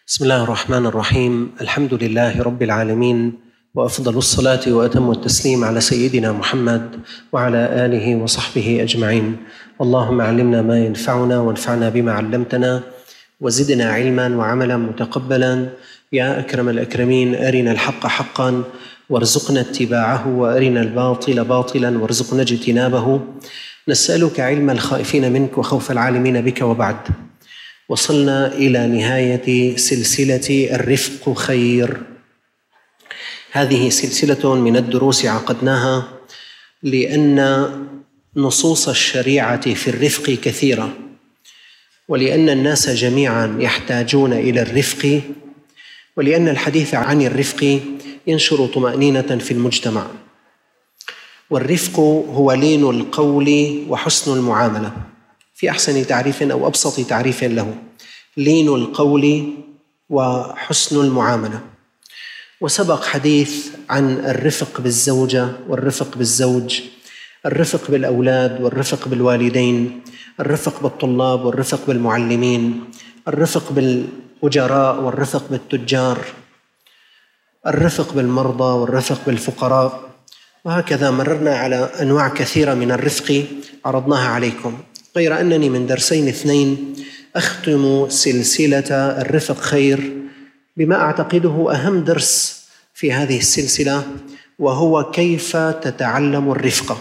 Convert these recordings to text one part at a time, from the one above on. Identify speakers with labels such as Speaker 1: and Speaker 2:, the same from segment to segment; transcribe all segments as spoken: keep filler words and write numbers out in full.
Speaker 1: بسم الله الرحمن الرحيم. الحمد لله رب العالمين، وأفضل الصلاة وأتم التسليم على سيدنا محمد وعلى آله وصحبه أجمعين. اللهم علمنا ما ينفعنا وانفعنا بما علمتنا وزدنا علما وعملا متقبلا يا أكرم الأكرمين. أرنا الحق حقا وارزقنا اتباعه، وأرنا الباطل باطلا وارزقنا اجتنابه. نسألك علم الخائفين منك وخوف العالمين بك. وبعد، وصلنا إلى نهاية سلسلة الرفق خير. هذه سلسلة من الدروس عقدناها لأن نصوص الشريعة في الرفق كثيرة، ولأن الناس جميعا يحتاجون إلى الرفق، ولأن الحديث عن الرفق ينشر طمأنينة في المجتمع. والرفق هو لين القول وحسن المعاملة، في أحسن تعريف أو أبسط تعريف له: لين القول وحسن المعاملة. وسبق حديث عن الرفق بالزوجة والرفق بالزوج، الرفق بالأولاد والرفق بالوالدين، الرفق بالطلاب والرفق بالمعلمين، الرفق بالأجراء والرفق بالتجار، الرفق بالمرضى والرفق بالفقراء، وهكذا مررنا على أنواع كثيرة من الرفق عرضناها عليكم. غير أنني من درسين اثنين أختم سلسلة الرفق خير بما أعتقده أهم درس في هذه السلسلة، وهو كيف تتعلم الرفق.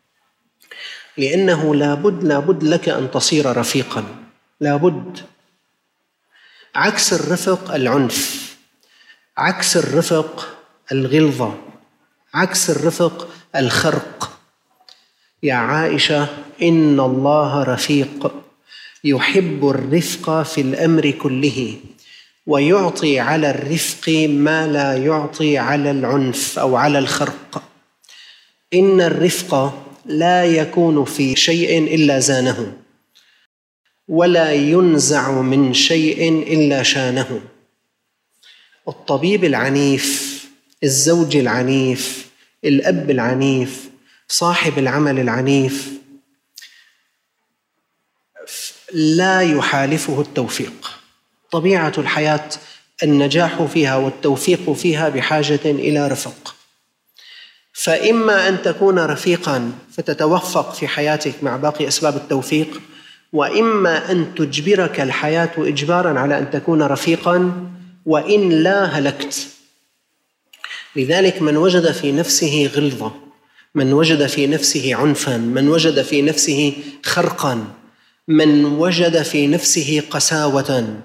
Speaker 1: لأنه لابد لابد لك أن تصير رفيقا، لابد. عكس الرفق العنف، عكس الرفق الغلظة، عكس الرفق الخرق. يا عائشة، إن الله رفيق يحب الرفق في الأمر كله، ويعطي على الرفق ما لا يعطي على العنف أو على الخرق. إن الرفق لا يكون في شيء إلا زانه، ولا ينزع من شيء إلا شانه. الطبيب العنيف، الزوج العنيف، الأب العنيف، صاحب العمل العنيف، لا يحالفه التوفيق. طبيعة الحياة النجاح فيها والتوفيق فيها بحاجة إلى رفق. فإما أن تكون رفيقاً فتتوفق في حياتك مع باقي أسباب التوفيق، وإما أن تجبرك الحياة إجباراً على أن تكون رفيقاً، وإن لا هلكت. لذلك من وجد في نفسه غلظة، من وجد في نفسه عنفاً، من وجد في نفسه خرقاً، من وجد في نفسه قساوة،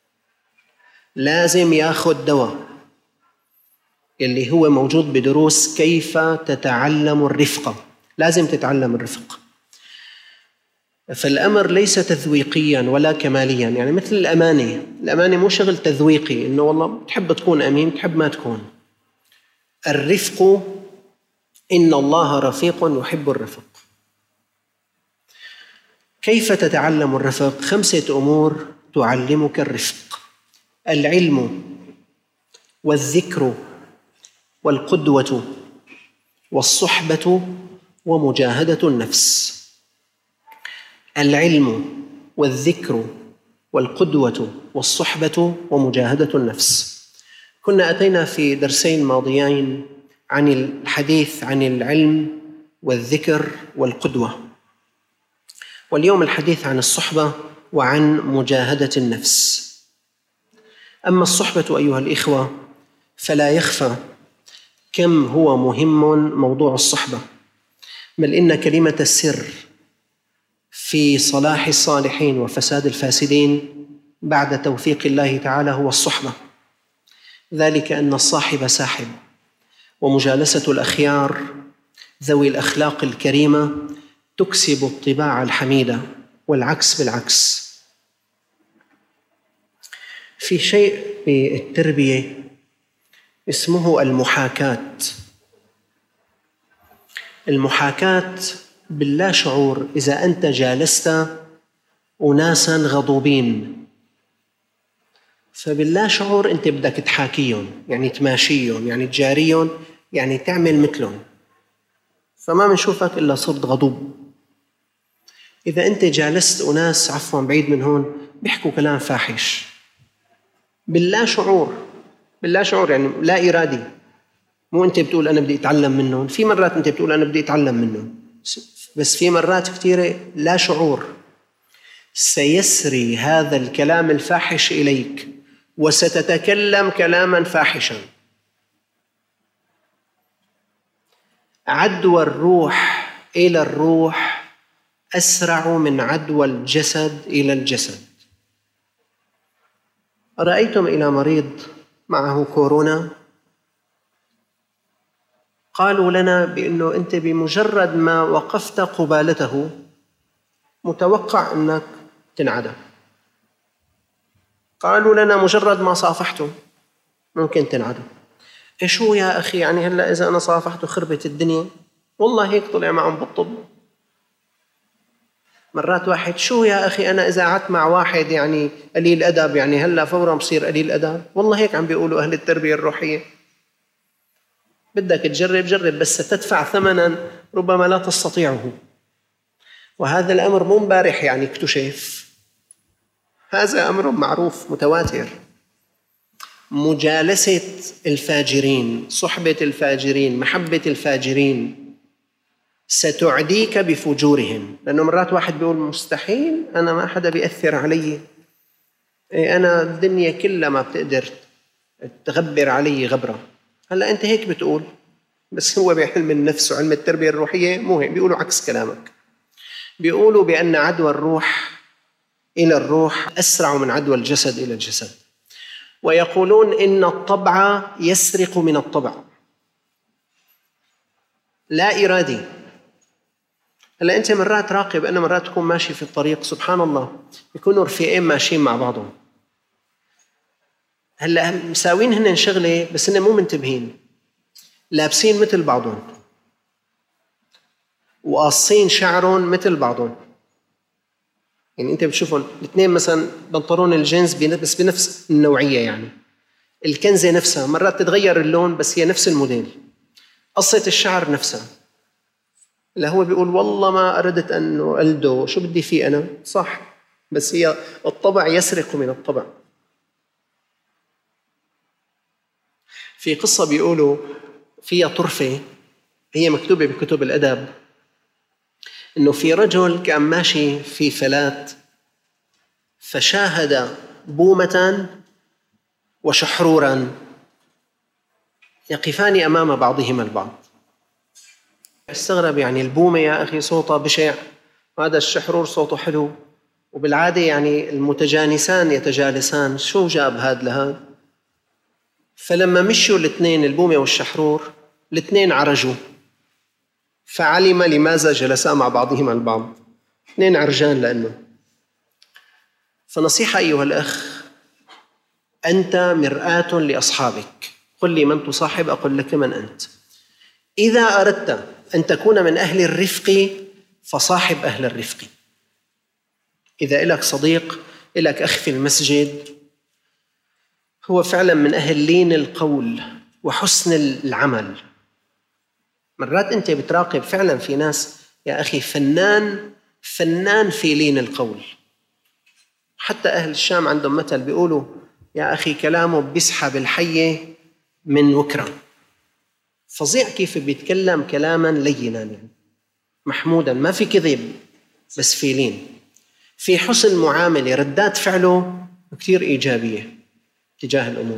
Speaker 1: لازم ياخذ دواء، اللي هو موجود بدروس كيف تتعلم الرفق. لازم تتعلم الرفق. فالأمر ليس تذويقيا ولا كماليا، يعني مثل الأمانة. الأمانة مو شغل تذويقي، إنه والله تحب تكون أمين تحب ما تكون. الرفق، إن الله رفيق يحب الرفق. كيف تتعلم الرفق؟ خمسة أمور تعلمك الرفق: العلم، والذكر، والقدوة، والصحبة، ومجاهدة النفس. العلم والذكر والقدوة والصحبة ومجاهدة النفس. كنا أتينا في درسين ماضيين عن الحديث عن العلم والذكر والقدوة، واليوم الحديث عن الصحبة وعن مجاهدة النفس. أما الصحبة أيها الإخوة فلا يخفى كم هو مهم موضوع الصحبة، بل إن كلمة السر في صلاح الصالحين وفساد الفاسدين بعد توفيق الله تعالى هو الصحبة. ذلك أن الصاحب ساحب، ومجالسة الأخيار ذوي الأخلاق الكريمة تكسب الطباع الحميدة، والعكس بالعكس. في شيء بالتربية اسمه المحاكاة. المحاكاة باللا شعور. إذا أنت جالست أناساً غضوبين، فباللا شعور أنت بدك تحاكيهم، يعني تماشيهم، يعني تجاريهم، يعني تعمل مثلهم، فما منشوفك إلا صرت غضوب. إذا أنت جالست أناس عفواً بعيد من هون بيحكوا كلام فاحش، باللا شعور، باللا شعور يعني لا إرادي. مو أنت بتقول أنا بدي أتعلم منهم، في مرات أنت بتقول أنا بدي أتعلم منهم، بس في مرات كثيرة لا شعور سيسري هذا الكلام الفاحش إليك وستتكلم كلاما فاحشا. عدوى الروح إلى الروح أسرع من عدوى الجسد إلى الجسد. رأيتم إلى مريض معه كورونا قالوا لنا بأنه أنت بمجرد ما وقفت قبالته متوقع أنك تنعدم. قالوا لنا مجرد ما صافحته ممكن تنعدم. إيش هو يا أخي يعني هلأ إذا أنا صافحته خربت الدنيا؟ والله هيك طلع معهم بالطب. مرات واحد شو يا أخي أنا إذا قعدت مع واحد يعني قليل أدب يعني هلأ فورا بصير قليل أدب؟ والله هيك عم بيقولوا أهل التربية الروحية. بدك تجرب جرب، بس ستدفع ثمنا ربما لا تستطيعه. وهذا الأمر مو مبارح يعني اكتشف، هذا أمر معروف متواتر. مجالسة الفاجرين، صحبة الفاجرين، محبة الفاجرين ستعديك بفجورهم. لأنه مرات واحد بيقول مستحيل أنا ما حدا بيأثر علي، أنا الدنيا كلها ما بتقدر تغبر علي غبرة. هلأ أنت هيك بتقول، بس هو بعلم النفس وعلم التربية الروحية مو هيك، بيقولوا عكس كلامك. بيقولوا بأن عدوى الروح إلى الروح أسرع من عدوى الجسد إلى الجسد. ويقولون إن الطبع يسرق من الطبع، لا إرادي. هلا أنت مرات راقب، أنا مرات تكون ماشي في الطريق سبحان الله يكونوا رفيقين ماشيين مع بعضهم، هلا مساوين هن شغلة بس هن مو منتبهين، لابسين مثل بعضهم وقاصين شعرهم مثل بعضهم. يعني أنت بتشوفهم الاثنين مثلا بنطلون الجينز بس بنفس النوعية، يعني الكنزة نفسها مرات تتغير اللون بس هي نفس الموديل، قصة الشعر نفسها. لا هو بيقول والله ما أردت أن ألده، شو بدي فيه أنا؟ صح، بس هي الطبع يسرق من الطبع. في قصة بيقولوا فيها طرفة، هي مكتوبة بكتب الأدب، إنه في رجل كان ماشي في فلات فشاهد بومة وشحرورا يقفان أمام بعضهما البعض. استغرب، يعني البومة يا أخي صوتها بشع وهذا الشحرور صوته حلو، وبالعادة يعني المتجانسان يتجالسان، شو جاب هاد لهاد؟ فلما مشوا الاثنين البومة والشحرور الاثنين عرجوا، فعلم لماذا جلسا مع بعضهما البعض، اثنين عرجان لأنه. فنصيحة أيها الأخ، أنت مرآة لأصحابك، قل لي من تصاحب أقول لك من أنت. إذا أردت أن تكون من أهل الرفق فصاحب أهل الرفق. إذا إلك صديق، إلك أخ في المسجد هو فعلا من أهل لين القول وحسن العمل، مرات أنت بتراقب فعلا في ناس يا أخي فنان فنان في لين القول. حتى أهل الشام عندهم مثل بيقولوا يا أخي كلامه بيسحب الحية من وكرة، فظيع كيف بيتكلم كلاما لينا يعني محمودا، ما في كذب بس في لين، في حسن معاملة، ردات فعله كثير إيجابية تجاه الأمور.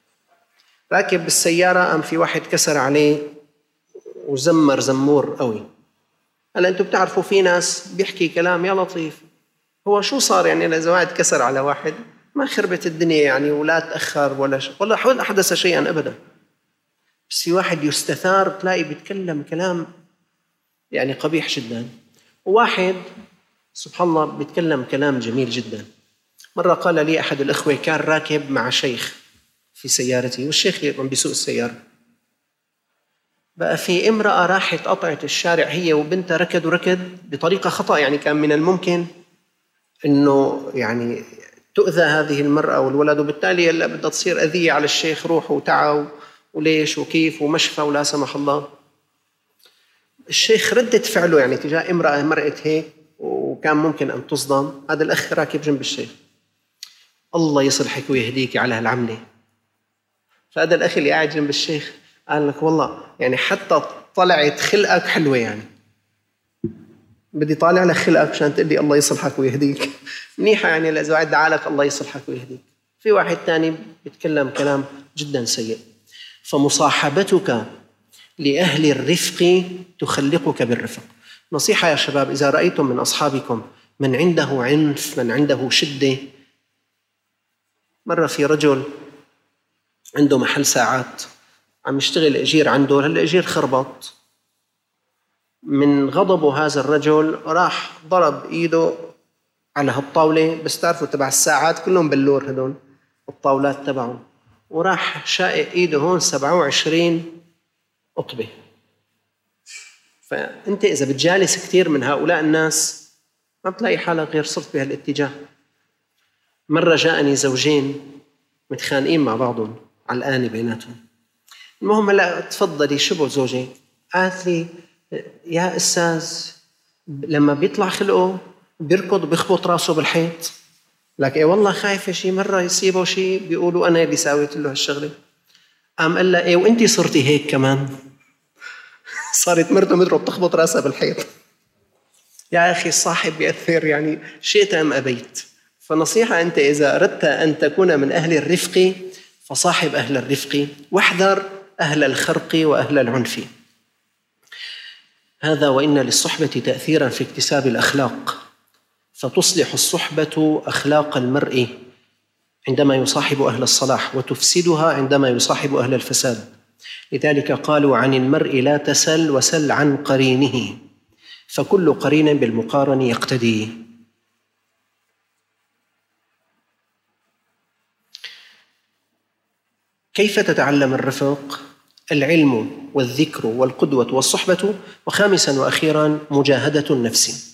Speaker 1: راكب بالسيارة أم في واحد كسر عليه وزمر زمور قوي. هلا أنتم بتعرفوا في ناس بيحكي كلام يا لطيف، هو شو صار يعني إذا واحد كسر على واحد ما خربت الدنيا يعني ولا تأخر ولا شيء ولا ولا أحدث شيئا أبدا، بس في واحد يستثار تلاقي بيتكلم كلام يعني قبيح جدا، وواحد سبحان الله بيتكلم كلام جميل جدا. مرة قال لي أحد الأخوة كان راكب مع شيخ في سيارتي والشيخ عم بيسوق السيارة، بقى في امرأة راحت قطعت الشارع هي وبنتها، ركض وركض بطريقة خطأ، يعني كان من الممكن إنه يعني تؤذى هذه المرأة والولد، وبالتالي هلا بدها تصير أذية على الشيخ، روح وتعا وليش وكيف ومشفى ولا سمح الله. الشيخ ردت فعله يعني تجاه امرأة مرأت هيك وكان ممكن أن تصدم، هذا الأخ راكب جنب الشيخ الله يصلحك ويهديك على هالعملة. فهذا الأخ اللي قاعد جنب الشيخ قال لك والله يعني حتى طلعت خلقك حلوة، يعني بدي طالع لك خلقك عشان تقول لي الله يصلحك ويهديك. منيحة يعني الأزواج دعالك الله يصلحك ويهديك. في واحد تاني بيتكلم كلام جدا سيء. فمصاحبتك لأهل الرفق تخلقك بالرفق. نصيحة يا شباب، إذا رأيتم من أصحابكم من عنده عنف، من عنده شدة. مرة في رجل عنده محل ساعات عم يشتغل أجير عنده، هالأجير خربط. من غضبه هذا الرجل راح ضرب إيده على هالطاولة، بس تعرفوا تبع الساعات كلهم بلور هدول الطاولات تبعهم، وراح شائق إيده هون سبعة وعشرين قطبة. فأنت إذا بتجالس كثير من هؤلاء الناس ما بتلاقي حالك غير صرت بهالاتجاه. مرة جاءني زوجين متخانقين مع بعضهم علقانة بيناتهم. المهم هلا تفضلي شو بو زوجي؟ قالت لي يا أستاذ لما بيطلع خلقه بيركض وبيخبط راسه بالحيط. لك إيه والله خايفة شي مرة يصيبه شي بيقولوا أنا اللي ساويت له هالشغلة. قام قال لها إيه وإنتي صرتي هيك كمان؟ صارت مرته مدره بتخبط راسها بالحيط. يا أخي الصاحب بيأثر، يعني شئت أم أبيت. فنصيحة، أنت إذا أردت أن تكون من أهل الرفق فصاحب أهل الرفق، واحذر أهل الخرق وأهل العنف. هذا وإن للصحبة تأثيرا في اكتساب الأخلاق، فتصلح الصحبة أخلاق المرء عندما يصاحب أهل الصلاح، وتفسدها عندما يصاحب أهل الفساد. لذلك قالوا عن المرء لا تسل وسل عن قرينه، فكل قرين بالمقارن يقتدي. كيف تتعلم الرفق؟ العلم والذكر والقدوة والصحبة، وخامسا وأخيرا مجاهدة النفس.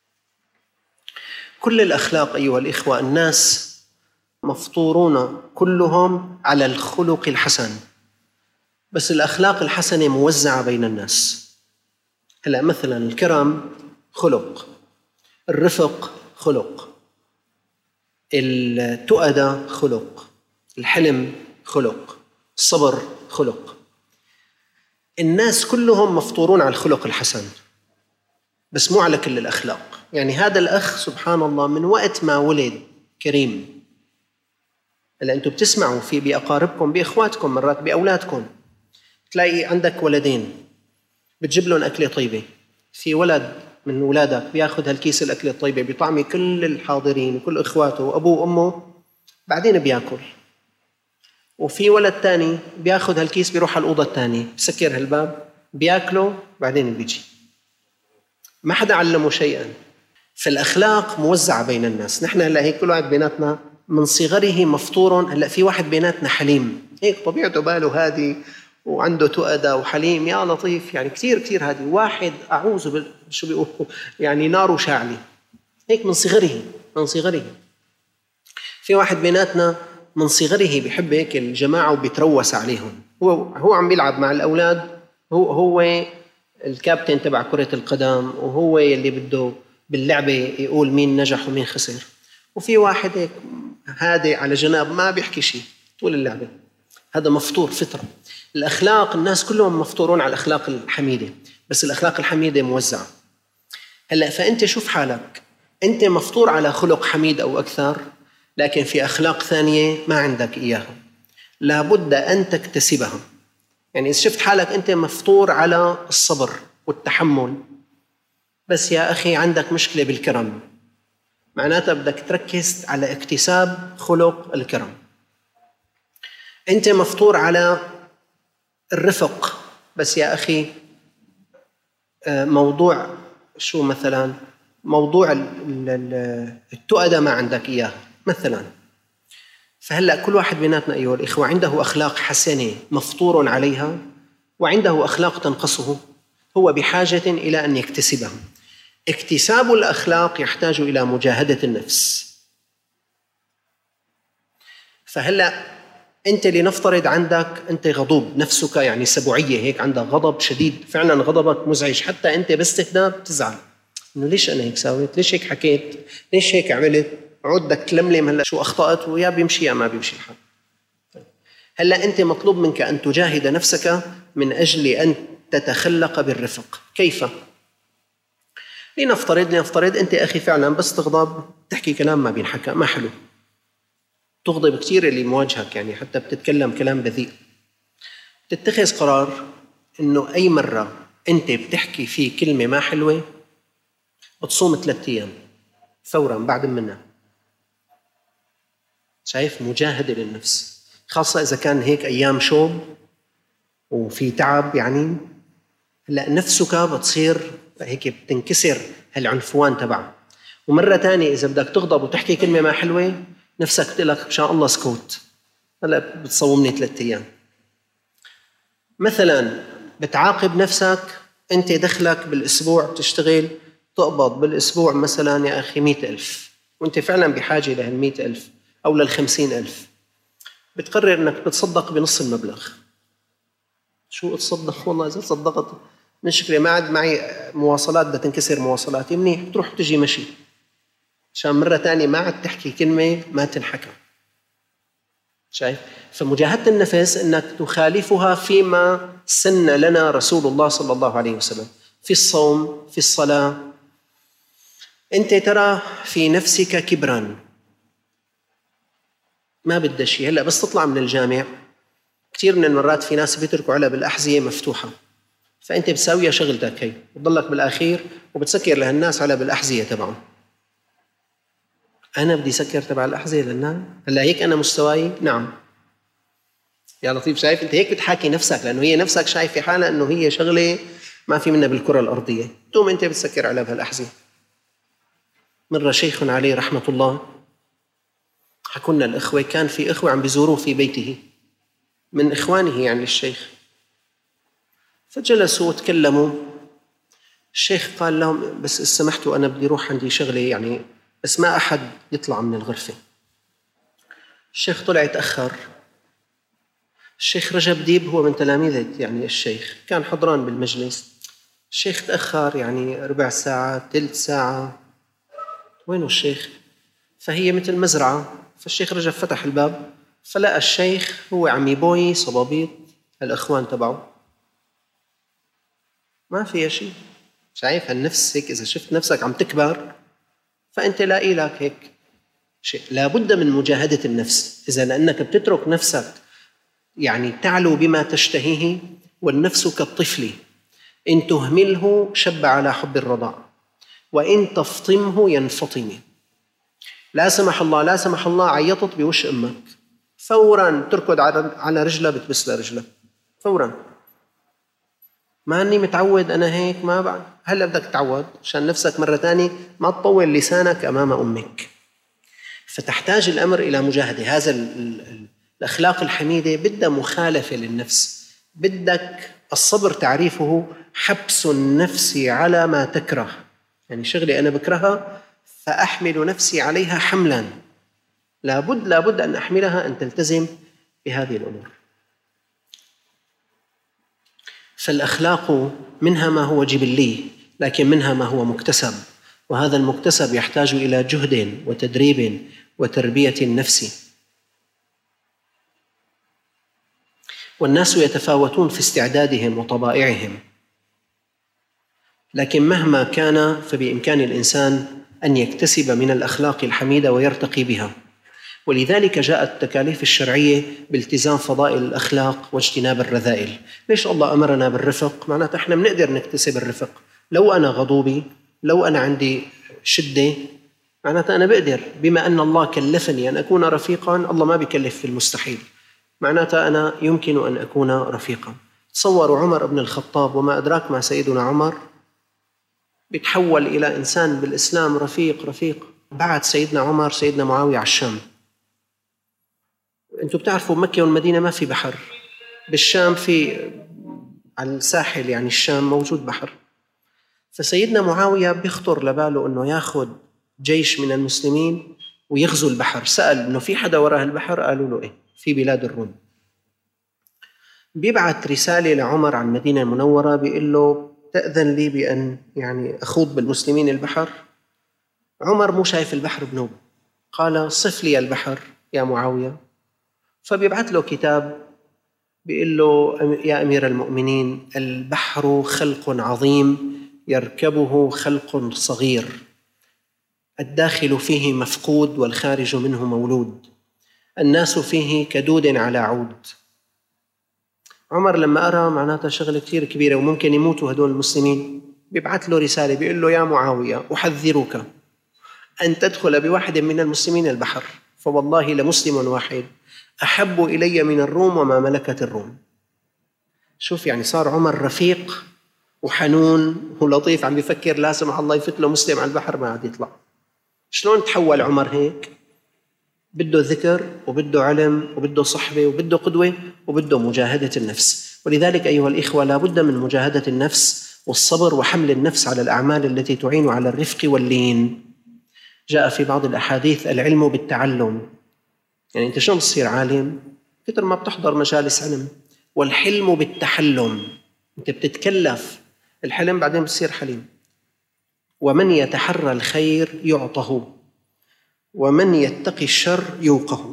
Speaker 1: كل الأخلاق أيها الإخوة، الناس مفطورون كلهم على الخلق الحسن، بس الأخلاق الحسنة موزعة بين الناس. هلا مثلا الكرم خلق، الرفق خلق، التؤدة خلق، الحلم خلق، الصبر خلق. الناس كلهم مفطورون على الخلق الحسن، بس مو على كل الأخلاق. يعني هذا الأخ سبحان الله من وقت ما ولد كريم. هلا أنتم بتسمعوا في بأقاربكم بإخواتكم مرات بأولادكم، تلاقي عندك ولدين بتجيب لهم أكلة طيبة. في ولد من أولادك بياخذ هالكيس الأكلة الطيبة بطعم كل الحاضرين وكل إخواته وأبوه وأمه، بعدين بياكل. وفي ولد تاني بياخذ هالكيس بيروح على الأوضة الثانية بسكر هالباب بياكله بعدين بيجي. ما حدا علمه شيئا. فالأخلاق موزعة بين الناس. نحن هلا هيك كل واحد بيناتنا من صغره مفطور. هلا في واحد بيناتنا حليم، هيك طبيعته باله هادي وعنده تؤدة وحليم يا لطيف، يعني كثير كثير هادي. واحد أعوذ بال شو بيقولوا يعني ناره شاعلي، هيك من صغره من صغره. في واحد بيناتنا من صغره بيحب هيك الجماعة وبيتروس عليهم. هو هو عم بيلعب مع الأولاد، هو هو الكابتن تبع كرة القدم، وهو اللي بده باللعبة يقول مين نجح ومين خسر. وفي واحد هيك هادي على جناب ما بيحكي شيء طول اللعبة. هذا مفطور فطرة. الأخلاق الناس كلهم مفطورون على الأخلاق الحميدة، بس الأخلاق الحميدة موزعة. هلأ فأنت شوف حالك، أنت مفطور على خلق حميد أو أكثر، لكن في أخلاق ثانية ما عندك إياها، لابد أن تكتسبها. يعني إذا شفت حالك أنت مفطور على الصبر والتحمل، بس يا أخي عندك مشكلة بالكرم، معناتها بدك تركز على اكتساب خلق الكرم. أنت مفطور على الرفق، بس يا أخي موضوع شو مثلا موضوع التؤدة ما عندك إياه مثلا. فهلأ كل واحد بيناتنا أيها الإخوة عنده أخلاق حسنة مفطور عليها، وعنده أخلاق تنقصه، هو بحاجة إلى أن يكتسبها. اكتساب الأخلاق يحتاج إلى مجاهدة النفس. فهلأ أنت لنفترض عندك أنت غضوب، نفسك يعني سبوعية هيك، عندك غضب شديد، فعلا غضبك مزعج، حتى أنت بس تهدى بتزعل إنه ليش أنا هيك ساويت، ليش هيك حكيت، ليش هيك عملت. عود بدك تلملم هلا شو أخطأت، ويا بيمشي يا ما بيمشي الحال. هلا أنت مطلوب منك أن تجاهد نفسك من أجل أن تتخلق بالرفق. كيف؟ لنفترض لنفترض أنت أخي فعلا بس تغضب تحكي كلام ما بينحكى، ما حلو، تغضب كثير اللي مواجهك، يعني حتى بتتكلم كلام بذيء. تتخذ قرار إنه أي مرة أنت بتحكي فيه كلمة ما حلوة بتصوم ثلاثة أيام فورا بعد منها. شايف؟ مجاهدة للنفس، خاصة إذا كان هيك أيام شوب وفي تعب، يعني هلا نفسك بتصير هيك بتنكسر هالعنفوان تبعها. ومرة تانية إذا بدك تغضب وتحكي كلمة ما حلوة نفسك تقلك إن شاء الله سكوت، هلا بتصومني ثلاثة أيام. مثلا بتعاقب نفسك، أنت دخلك بالأسبوع بتشتغل تقبض بالأسبوع مثلا يا أخي مئة ألف، وأنت فعلا بحاجة لهالمئة ألف أو للخمسين ألف، بتقرر أنك بتصدق بنص المبلغ. شو تصدق؟ والله إذا تصدقت مشكلة، ما عاد معي مواصلات بدها تنكسر مواصلاتي، منيح بتروح تجي مشي، عشان مرة تانية ما عاد تحكي كلمة ما تنحكى. شايف؟ فمجاهدة النفس أنك تخالفها فيما سن لنا رسول الله صلى الله عليه وسلم في الصوم، في الصلاة. أنت ترى في نفسك كبرا ما بدها شيء. هلأ بس تطلع من الجامع كثير من المرات في ناس بيتركوا علب الأحذية مفتوحة، فأنت بتساويها شغلتك هي، بتضلك بالأخير وبتسكر لهالناس علب الأحذية تبعهم. أنا بدي سكر تبع الأحذية للناس؟ هلا هيك أنا مستواي؟ نعم يا لطيف. شايف؟ أنت هيك بتحاكي نفسك، لأنه هي نفسك شايفة حالها أنه هي شغلة ما في منها بالكرة الأرضية، تقوم أنت بتسكر علب هالأحذية. مرة شيخ عليه رحمة الله حكونا الإخوة، كان في إخوة عم بيزوروه في بيته من إخوانه يعني الشيخ، فجلسوا وتكلموا. الشيخ قال لهم بس سمحتوا أنا بدي روح عندي شغلة يعني، بس ما أحد يطلع من الغرفة. الشيخ طلع يتأخر. الشيخ رجب ديب هو من تلاميذه يعني الشيخ، كان حضران بالمجلس. الشيخ تأخر يعني ربع ساعة ثلث ساعة، وينه الشيخ؟ فهي مثل مزرعة. فالشيخ رجب فتح الباب فلقى الشيخ هو عم يبوي صبابيط الأخوان تبعه، ما فيها شيء. شايف هالنفس هيك؟ إذا شفت نفسك عم تكبر فأنت لاقي لك هيك شيء. لابد من مجاهدة النفس، إذا لأنك بتترك نفسك يعني تعلو بما تشتهيه، والنفس كالطفل إن تهمله شب على حب الرضاع وإن تفطمه ينفطم. لا سمح الله لا سمح الله عيطت بوش أمك، فوراً تركض على رجلها بتبس لرجلها فوراً. ما أني متعود أنا هيك، ما بعد. هلأ بدك تتعود عشان نفسك مرة تانية ما تطول لسانك أمام أمك. فتحتاج الأمر إلى مجاهدة. هذا الأخلاق الحميدة بدها مخالفة للنفس، بدك الصبر تعريفه حبس النفس على ما تكره. يعني شغلي أنا بكرهها فأحمل نفسي عليها حملاً، لابد لابد أن أحملها أن تلتزم بهذه الأمور. فالأخلاق منها ما هو جبلي، لكن منها ما هو مكتسب، وهذا المكتسب يحتاج إلى جهد وتدريب وتربية النفس. والناس يتفاوتون في استعدادهم وطبائعهم، لكن مهما كان فبإمكان الإنسان أن يكتسب من الأخلاق الحميدة ويرتقي بها. ولذلك جاءت التكاليف الشرعية بالتزام فضائل الأخلاق واجتناب الرذائل. ليش الله أمرنا بالرفق؟ معناته إحنا بنقدر نكتسب الرفق. لو أنا غضوبي، لو أنا عندي شدة، معناته أنا بقدر، بما أن الله كلفني أن أكون رفيقاً، الله ما بيكلف في المستحيل، معناته أنا يمكن أن أكون رفيقاً. تصوروا عمر بن الخطاب وما أدراك ما سيدنا عمر، بيتحول إلى إنسان بالإسلام رفيق رفيق. بعد سيدنا عمر سيدنا معاوية على الشام. أنتم بتعرفوا مكة والمدينة ما في بحر، بالشام في على الساحل يعني الشام موجود بحر. فسيدنا معاوية بيخطر لباله أنه ياخذ جيش من المسلمين ويغزو البحر. سأل أنه في حدا وراء البحر؟ قالوا له إيه، في بلاد الروم. بيبعث رسالة لعمر عن المدينة المنورة بيقول له تأذن لي بأن يعني أخوض بالمسلمين البحر. عمر مو شايف البحر بنوبه، قال صف لي البحر يا معاوية. فبيبعث له كتاب بيقول له يا أمير المؤمنين البحر خلق عظيم يركبه خلق صغير، الداخل فيه مفقود والخارج منه مولود، الناس فيه كدود على عود. عمر لما أرى معناتها شغلة كثير كبيرة وممكن يموتوا هدول المسلمين، بيبعث له رسالة بيقول له يا معاوية أحذرك أن تدخل بواحد من المسلمين البحر، فوالله لمسلم واحد أحب إلي من الروم وما ملكت الروم. شوف يعني صار عمر رفيق وحنون ولطيف، عم بيفكر لا سمح الله يفت له مسلم على البحر ما عاد يطلع. شلون تحول عمر هيك؟ بده ذكر وبده علم وبده صحبة وبده قدوة وبده مجاهدة النفس. ولذلك أيها الإخوة لا بد من مجاهدة النفس والصبر وحمل النفس على الأعمال التي تعين على الرفق واللين. جاء في بعض الأحاديث العلم بالتعلم، يعني أنت شلون تصير عالم؟ كتر ما بتحضر مجالس علم. والحلم بالتحلم، أنت بتتكلف الحلم بعدين بتصير حليم. ومن يتحرى الخير يعطه ومن يتقي الشر يوقه.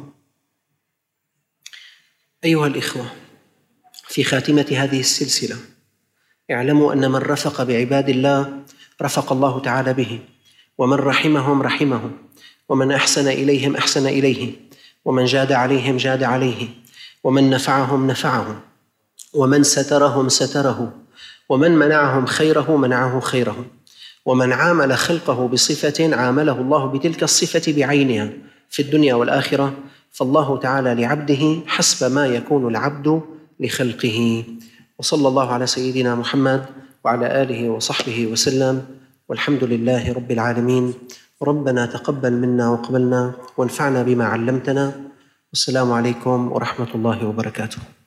Speaker 1: أيها الإخوة، في خاتمة هذه السلسلة اعلموا أن من رفق بعباد الله رفق الله تعالى به، ومن رحمهم رحمه، ومن أحسن إليهم أحسن إليه، ومن جاد عليهم جاد عليه، ومن نفعهم نفعه، ومن سترهم ستره، ومن منعهم خيره منعه خيره، ومن عامل خلقه بصفة عامله الله بتلك الصفة بعينها في الدنيا والآخرة، فالله تعالى لعبده حسب ما يكون العبد لخلقه. وصلى الله على سيدنا محمد وعلى آله وصحبه وسلم، والحمد لله رب العالمين. ربنا تقبل منا وقبلنا وانفعنا بما علمتنا، والسلام عليكم ورحمة الله وبركاته.